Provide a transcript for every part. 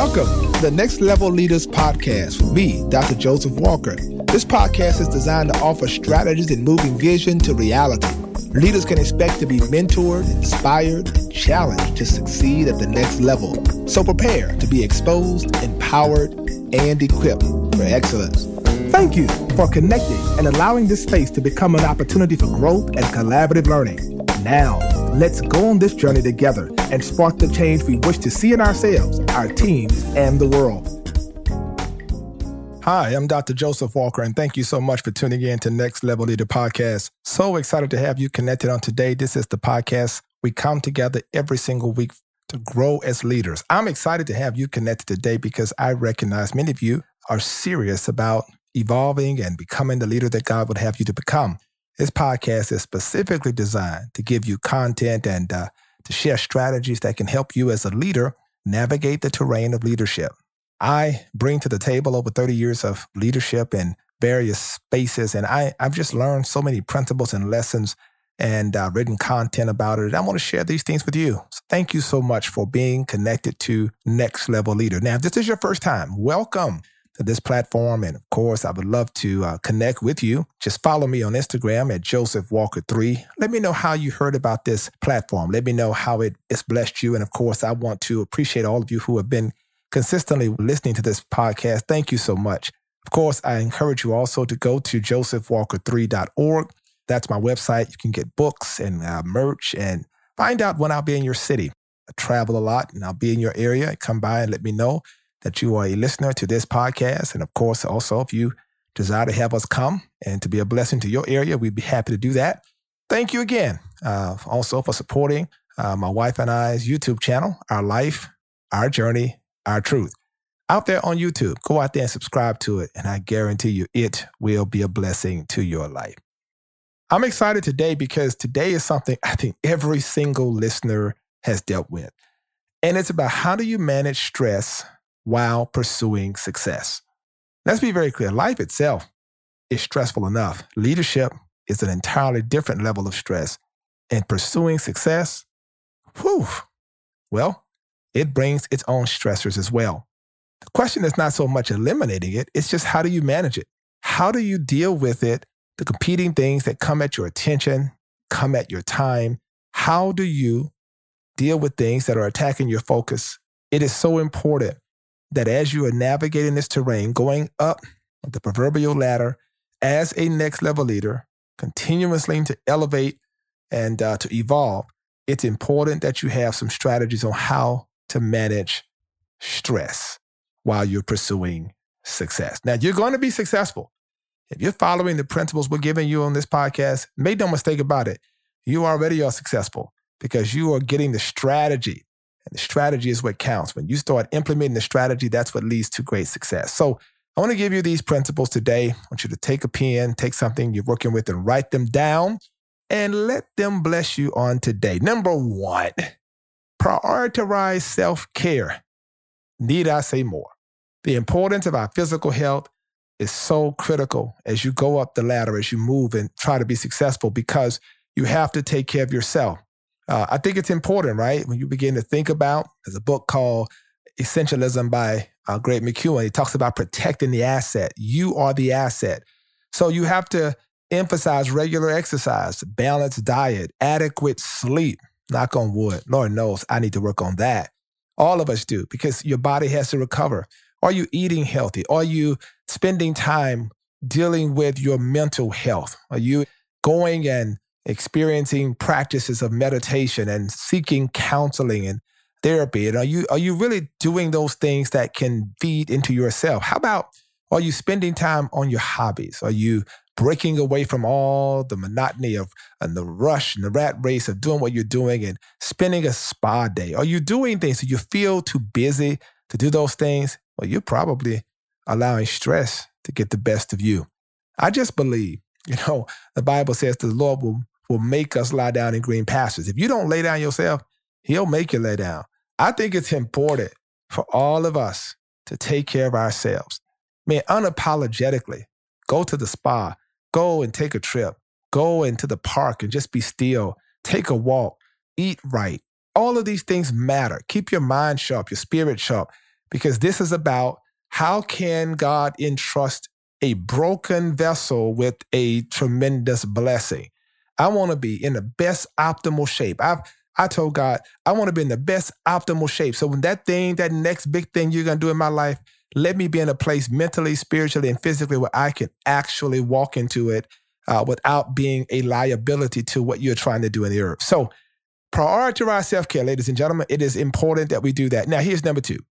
Welcome to the Next Level Leaders Podcast with me, Dr. Joseph Walker. This podcast is designed to offer strategies in moving vision to reality. Leaders can expect to be mentored, inspired, and challenged to succeed at the next level. So prepare to be exposed, empowered, and equipped for excellence. Thank you for connecting and allowing this space to become an opportunity for growth and collaborative learning. Now, let's go on this journey together and spark the change we wish to see in ourselves, our teams, and the world. Hi, I'm Dr. Joseph Walker, and thank you so much for tuning in to Next Level Leader Podcast. So excited to have you connected on today. This is the podcast. We come together every single week to grow as leaders. I'm excited to have you connected today because I recognize many of you are serious about evolving and becoming the leader that God would have you to become. This podcast is specifically designed to give you content and to share strategies that can help you as a leader navigate the terrain of leadership. I bring to the table over 30 years of leadership in various spaces, and I've just learned so many principles and lessons and written content about it. And I want to share these things with you. So thank you so much for being connected to Next Level Leader. Now, if this is your first time, welcome to this platform. And of course, I would love to connect with you. Just follow me on Instagram at JosephWalker3. Let me know how you heard about this platform. Let me know how it's blessed you. And of course, I want to appreciate all of you who have been consistently listening to this podcast. Thank you so much. Of course, I encourage you also to go to josephwalker3.org. That's my website. You can get books and merch and find out when I'll be in your city. I travel a lot and I'll be in your area. Come by and let me know that you are a listener to this podcast. And of course, also, if you desire to have us come and to be a blessing to your area, we'd be happy to do that. Thank you again. Also for supporting my wife and I's YouTube channel, Our Life, Our Journey, Our Truth. Out there on YouTube, go out there and subscribe to it. And I guarantee you it will be a blessing to your life. I'm excited today because today is something I think every single listener has dealt with. And it's about how do you manage stress while pursuing success. Let's be very clear. Life itself is stressful enough. Leadership is an entirely different level of stress. And pursuing success, well, it brings its own stressors as well. The question is not so much eliminating it, it's just how do you manage it? How do you deal with it, the competing things that come at your attention, come at your time? How do you deal with things that are attacking your focus? It is so important that as you are navigating this terrain, going up the proverbial ladder as a next level leader, continuously to elevate and to evolve, it's important that you have some strategies on how to manage stress while you're pursuing success. Now, you're going to be successful. If you're following the principles we're giving you on this podcast, make no mistake about it, you already are successful because you are getting the strategy. And the strategy is what counts. When you start implementing the strategy, that's what leads to great success. So I want to give you these principles today. I want you to take a pen, take something you're working with and write them down and let them bless you on today. Number one, prioritize self-care. Need I say more? The importance of our physical health is so critical as you go up the ladder, as you move and try to be successful because you have to take care of yourself. I think it's important, right? When you begin to think about, there's a book called Essentialism by Greg McKeown. He talks about protecting the asset. You are the asset. So you have to emphasize regular exercise, balanced diet, adequate sleep. Knock on wood. Lord knows I need to work on that. All of us do because your body has to recover. Are you eating healthy? Are you spending time dealing with your mental health? Are you going and experiencing practices of meditation and seeking counseling and therapy? And are you really doing those things that can feed into yourself? How about, are you spending time on your hobbies? Are you breaking away from all the monotony of and the rush and the rat race of doing what you're doing and spending a spa day? Are you doing things so you feel too busy to do those things? Well, you're probably allowing stress to get the best of you. I just believe, the Bible says the Lord will make us lie down in green pastures. If you don't lay down yourself, he'll make you lay down. I think it's important for all of us to take care of ourselves. Unapologetically, go to the spa, go and take a trip, go into the park and just be still, take a walk, eat right. All of these things matter. Keep your mind sharp, your spirit sharp, because this is about how can God entrust a broken vessel with a tremendous blessing. I want to be in the best optimal shape. I told God, I want to be in the best optimal shape. So when that next big thing you're going to do in my life, let me be in a place mentally, spiritually, and physically where I can actually walk into it without being a liability to what you're trying to do in the earth. So prioritize self-care, ladies and gentlemen. It is important that we do that. Now, here's number 2.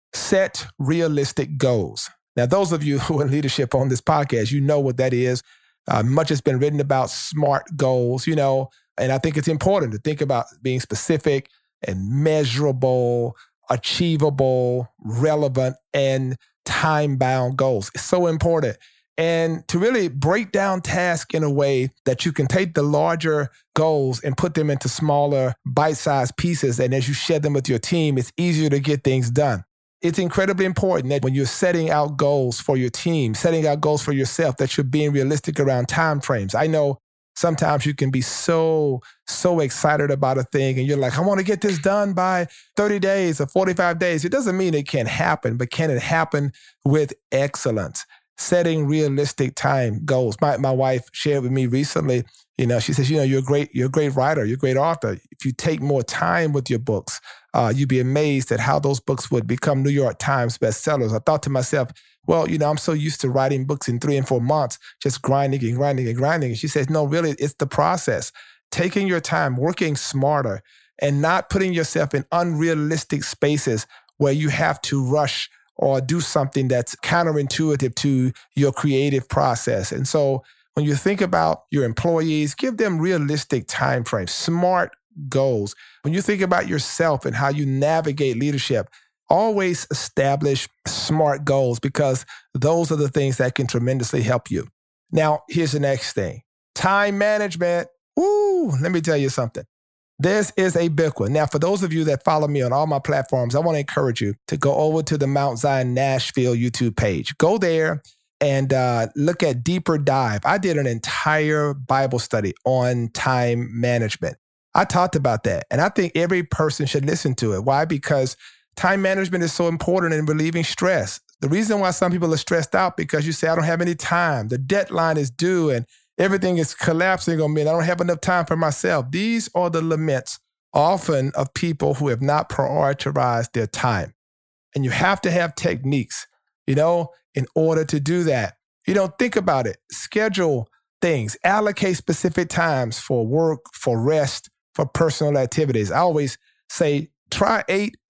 Set realistic goals. Now, those of you who are in leadership on this podcast, you know what that is. Much has been written about SMART goals, and I think it's important to think about being specific and measurable, achievable, relevant, and time-bound goals. It's so important. And to really break down tasks in a way that you can take the larger goals and put them into smaller bite-sized pieces. And as you share them with your team, it's easier to get things done. It's incredibly important that when you're setting out goals for your team, setting out goals for yourself, that you're being realistic around time frames. I know sometimes you can be so excited about a thing and you're like, I want to get this done by 30 days or 45 days. It doesn't mean it can't happen, but can it happen with excellence? Setting realistic time goals. My wife shared with me recently, she says, you're a great writer, you're a great author. If you take more time with your books, you'd be amazed at how those books would become New York Times bestsellers. I thought to myself, well, I'm so used to writing books in 3 and 4 months, just grinding. And she says, no, really, it's the process. Taking your time, working smarter, and not putting yourself in unrealistic spaces where you have to rush or do something that's counterintuitive to your creative process. And so when you think about your employees, give them realistic timeframes, SMART goals. When you think about yourself and how you navigate leadership, always establish SMART goals because those are the things that can tremendously help you. Now, here's the next thing. Time management. Let me tell you something. This is a big one. Now, for those of you that follow me on all my platforms, I want to encourage you to go over to the Mount Zion Nashville YouTube page. Go there and look at Deeper Dive. I did an entire Bible study on time management. I talked about that, and I think every person should listen to it. Why? Because time management is so important in relieving stress. The reason why some people are stressed out because you say, I don't have any time. The deadline is due, and everything is collapsing on me, and I don't have enough time for myself. These are the laments often of people who have not prioritized their time. And you have to have techniques, in order to do that. Think about it. Schedule things. Allocate specific times for work, for rest, for personal activities. I always say, try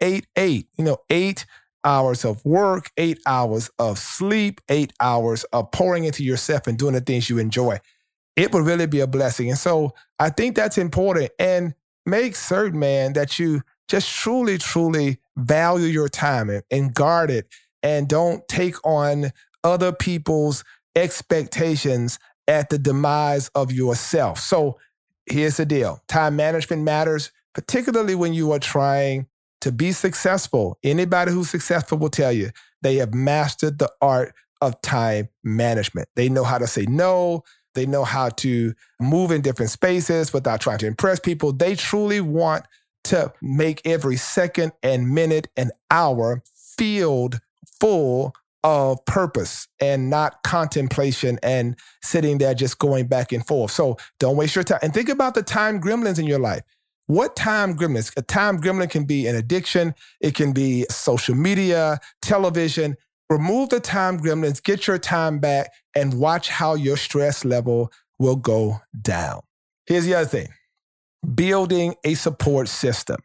8. 8 hours of work, 8 hours of sleep, 8 hours of pouring into yourself and doing the things you enjoy. It would really be a blessing. And so I think that's important. And make certain, man, that you just truly, truly value your time and guard it and don't take on other people's expectations at the demise of yourself. So here's the deal. Time management matters, particularly when you are trying to be successful. Anybody who's successful will tell you they have mastered the art of time management. They know how to say no. They know how to move in different spaces without trying to impress people. They truly want to make every second and minute and hour filled full of purpose and not contemplation and sitting there just going back and forth. So don't waste your time. And think about the time gremlins in your life. What time gremlins? A time gremlin can be an addiction. It can be social media, television. Remove the time gremlins, get your time back, and watch how your stress level will go down. Here's the other thing. Building a support system.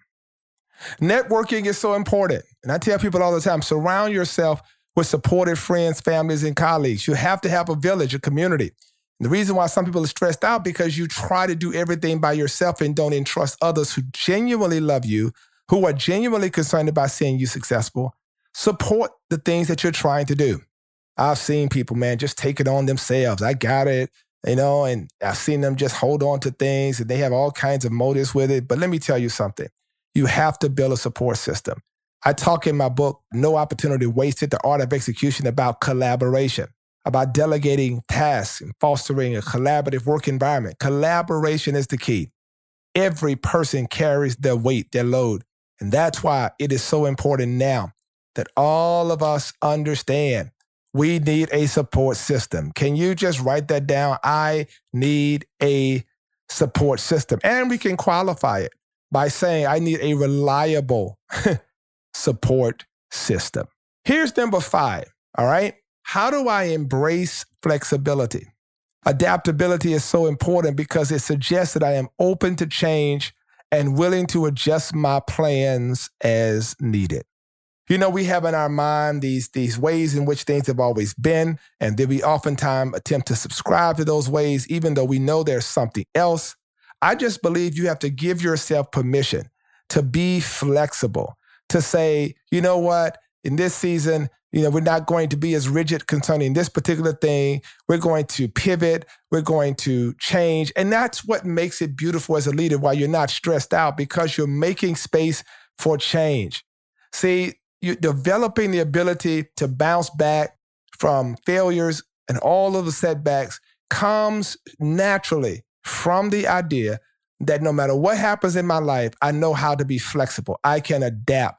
Networking is so important. And I tell people all the time, surround yourself with supportive friends, families, and colleagues. You have to have a village, a community. And the reason why some people are stressed out because you try to do everything by yourself and don't entrust others who genuinely love you, who are genuinely concerned about seeing you successful. Support the things that you're trying to do. I've seen people, man, just take it on themselves. I got it, and I've seen them just hold on to things and they have all kinds of motives with it. But let me tell you something. You have to build a support system. I talk in my book, No Opportunity Wasted, The Art of Execution, about collaboration, about delegating tasks and fostering a collaborative work environment. Collaboration is the key. Every person carries their weight, their load. And that's why it is so important now that all of us understand. We need a support system. Can you just write that down? I need a support system. And we can qualify it by saying I need a reliable support system. Here's number 5, all right? How do I embrace flexibility? Adaptability is so important because it suggests that I am open to change and willing to adjust my plans as needed. You know, we have in our mind these ways in which things have always been, and then we oftentimes attempt to subscribe to those ways, even though we know there's something else. I just believe you have to give yourself permission to be flexible, to say, you know what, in this season, we're not going to be as rigid concerning this particular thing. We're going to pivot. We're going to change. And that's what makes it beautiful as a leader, while you're not stressed out, because you're making space for change. See, you're developing the ability to bounce back from failures and all of the setbacks comes naturally from the idea that no matter what happens in my life, I know how to be flexible. I can adapt.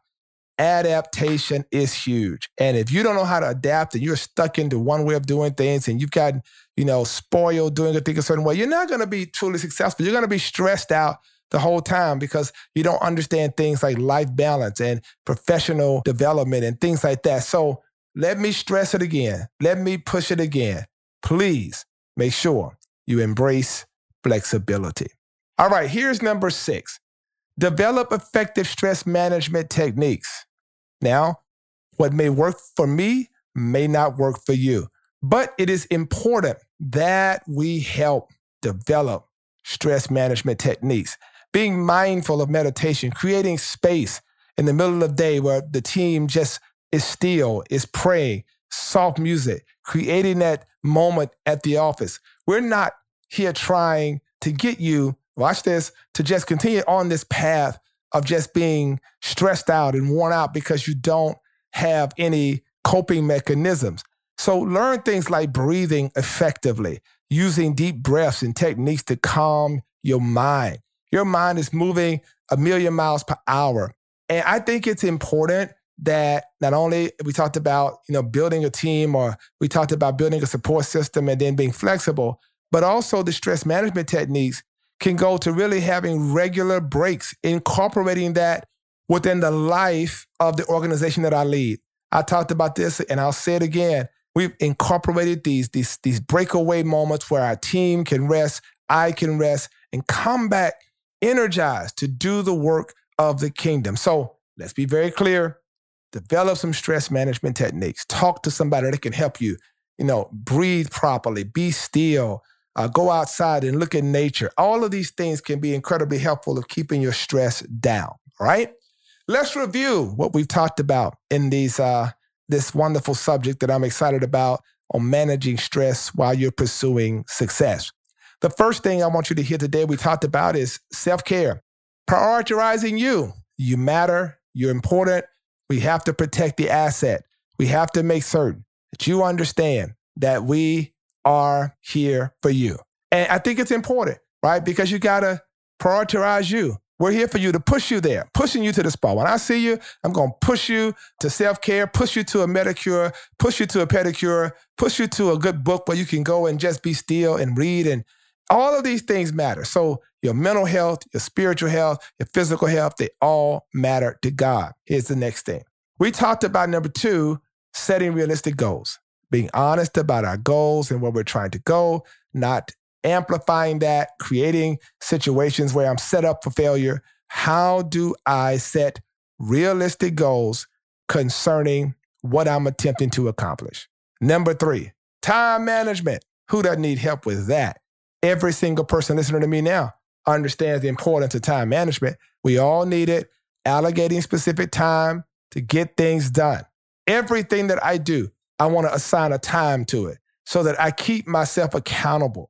Adaptation is huge. And if you don't know how to adapt and you're stuck into one way of doing things and you've gotten, spoiled doing a thing a certain way, you're not going to be truly successful. You're going to be stressed out the whole time because you don't understand things like life balance and professional development and things like that. So let me stress it again. Let me push it again. Please make sure you embrace flexibility. All right, here's number 6. Develop effective stress management techniques. Now, what may work for me may not work for you, but it is important that we help develop stress management techniques. Being mindful of meditation, creating space in the middle of the day where the team just is still, is praying, soft music, creating that moment at the office. We're not here trying to get you, watch this, to just continue on this path of just being stressed out and worn out because you don't have any coping mechanisms. So learn things like breathing effectively, using deep breaths and techniques to calm your mind. Your mind is moving 1,000,000 miles per hour. And I think it's important that not only we talked about, building a team, or we talked about building a support system and then being flexible, but also the stress management techniques can go to really having regular breaks, incorporating that within the life of the organization that I lead. I talked about this and I'll say it again. We've incorporated these breakaway moments where our team can rest, I can rest, and come back energized to do the work of the kingdom. So let's be very clear. Develop some stress management techniques. Talk to somebody that can help you, breathe properly, be still, go outside and look at nature. All of these things can be incredibly helpful of keeping your stress down. All right. Let's review what we've talked about in this wonderful subject that I'm excited about on managing stress while you're pursuing success. The first thing I want you to hear today we talked about is self-care. Prioritizing you. You matter. You're important. We have to protect the asset. We have to make certain that you understand that we are here for you. And I think it's important, right? Because you got to prioritize you. We're here for you to push you there, pushing you to the spot. When I see you, I'm going to push you to self-care, push you to a Medicure, push you to a pedicure, push you to a good book where you can go and just be still and read. And all of these things matter. So your mental health, your spiritual health, your physical health, they all matter to God. Here's the next thing. We talked about number 2, setting realistic goals, being honest about our goals and where we're trying to go, not amplifying that, creating situations where I'm set up for failure. How do I set realistic goals concerning what I'm attempting to accomplish? Number 3, time management. Who doesn't need help with that? Every single person listening to me now understands the importance of time management. We all need it, allocating specific time to get things done. Everything that I do, I want to assign a time to it so that I keep myself accountable.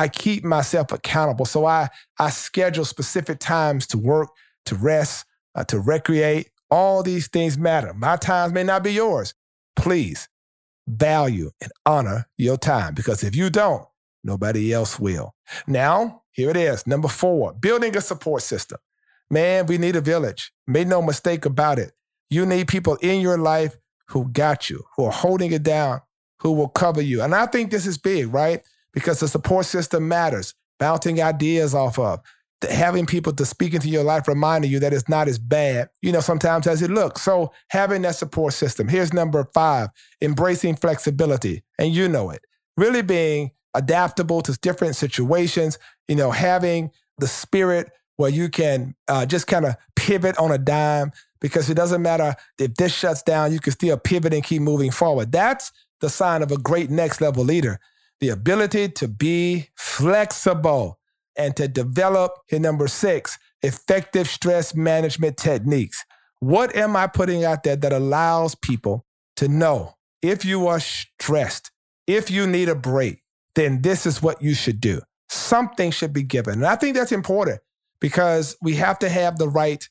So I schedule specific times to work, to rest, to recreate. All these things matter. My times may not be yours. Please value and honor your time, because if you don't, nobody else will. Now, here it is. Number 4, building a support system. Man, we need a village. Make no mistake about it. You need people in your life who got you, who are holding it down, who will cover you. And I think this is big, right? Because the support system matters. Bouncing ideas off of, having people to speak into your life, reminding you that it's not as bad, sometimes as it looks. So having that support system. Here's number 5, embracing flexibility. And you know it. Really being adaptable to different situations, having the spirit where you can just kind of pivot on a dime, because it doesn't matter if this shuts down, you can still pivot and keep moving forward. That's the sign of a great next level leader. The ability to be flexible and to develop, here number 6, effective stress management techniques. What am I putting out there that allows people to know if you are stressed, if you need a break, then this is what you should do. Something should be given. And I think that's important because we have to have the right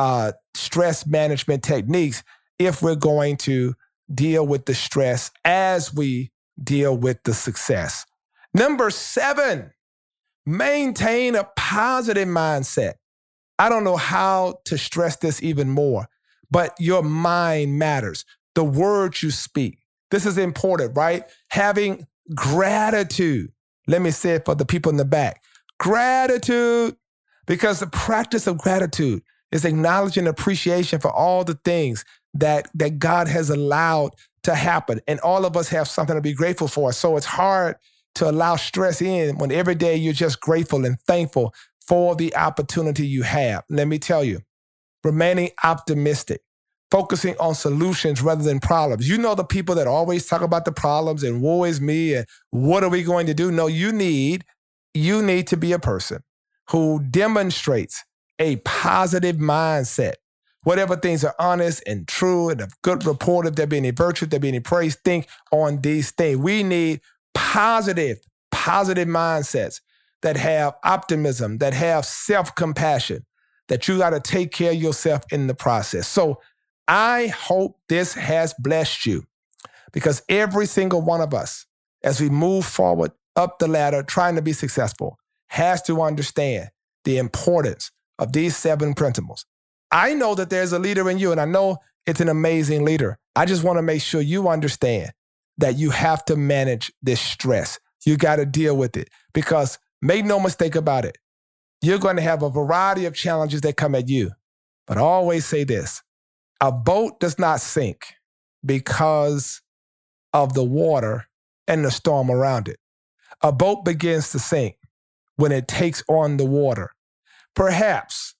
stress management techniques if we're going to deal with the stress as we deal with the success. Number 7, maintain a positive mindset. I don't know how to stress this even more, but your mind matters. The words you speak. This is important, right? Having gratitude. Let me say it for the people in the back. Gratitude, because the practice of gratitude is acknowledging appreciation for all the things that God has allowed to happen. And all of us have something to be grateful for. So it's hard to allow stress in when every day you're just grateful and thankful for the opportunity you have. Let me tell you, remaining optimistic, focusing on solutions rather than problems. You know the people that always talk about the problems and woe is me and what are we going to do? No, you need to be a person who demonstrates a positive mindset. Whatever things are honest and true and of good report, if there be any virtue, if there be any praise, think on these things. We need positive mindsets that have optimism, that have self-compassion, that you got to take care of yourself in the process. So I hope this has blessed you, because every single one of us, as we move forward up the ladder, trying to be successful, has to understand the importance of these 7 principles. I know that there's a leader in you, and I know it's an amazing leader. I just want to make sure you understand that you have to manage this stress. You got to deal with it, because make no mistake about it, you're going to have a variety of challenges that come at you. But I always say this, a boat does not sink because of the water and the storm around it. A boat begins to sink when it takes on the water. Perhaps,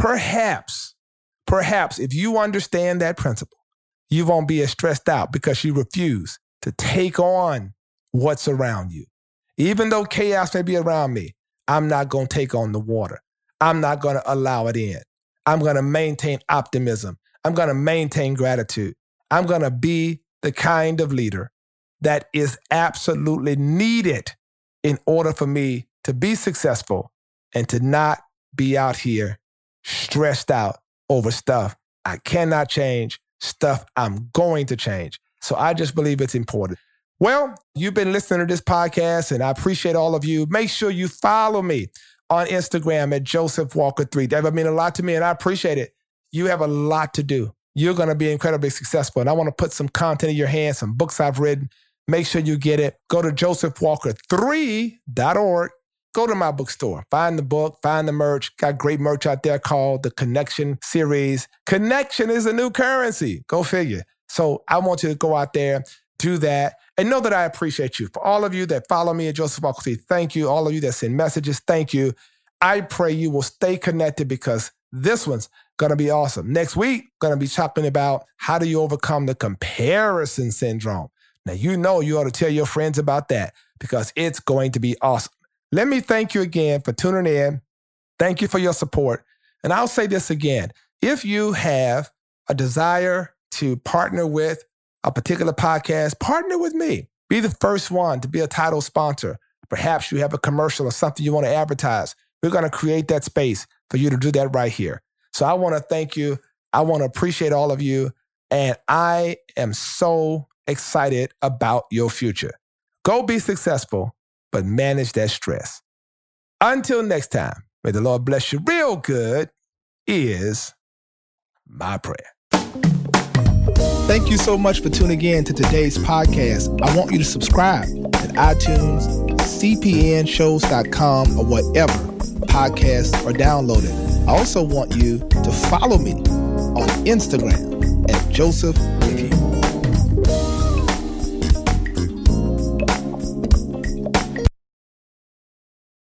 if you understand that principle, you won't be as stressed out because you refuse to take on what's around you. Even though chaos may be around me, I'm not going to take on the water. I'm not going to allow it in. I'm going to maintain optimism. I'm going to maintain gratitude. I'm going to be the kind of leader that is absolutely needed in order for me to be successful and to not be out here stressed out over stuff I cannot change, stuff I'm going to change. So I just believe it's important. Well, you've been listening to this podcast, and I appreciate all of you. Make sure you follow me on Instagram at Joseph Walker 3. That would mean a lot to me, and I appreciate it. You have a lot to do. You're going to be incredibly successful, and I want to put some content in your hands, some books I've written. Make sure you get it. Go to josephwalker3.org. Go to my bookstore. Find the book, find the merch. Got great merch out there called the Connection Series. Connection is a new currency. Go figure. So I want you to go out there, do that, and know that I appreciate you. For all of you that follow me at Joseph Walker 3, thank you. All of you that send messages, thank you. I pray you will stay connected, because this one's going to be awesome. Next week, going to be talking about how do you overcome the comparison syndrome. Now, you ought to tell your friends about that, because it's going to be awesome. Let me thank you again for tuning in. Thank you for your support. And I'll say this again. If you have a desire to partner with a particular podcast, partner with me. Be the first one to be a title sponsor. Perhaps you have a commercial or something you want to advertise. We're going to create that space for you to do that right here. So I want to thank you. I want to appreciate all of you. And I am so excited about your future. Go be successful, but manage that stress. Until next time, may the Lord bless you real good is my prayer. Thank you so much for tuning in to today's podcast. I want you to subscribe at iTunes, cpnshows.com, or whatever podcasts are downloaded. I also want you to follow me on Instagram at Joseph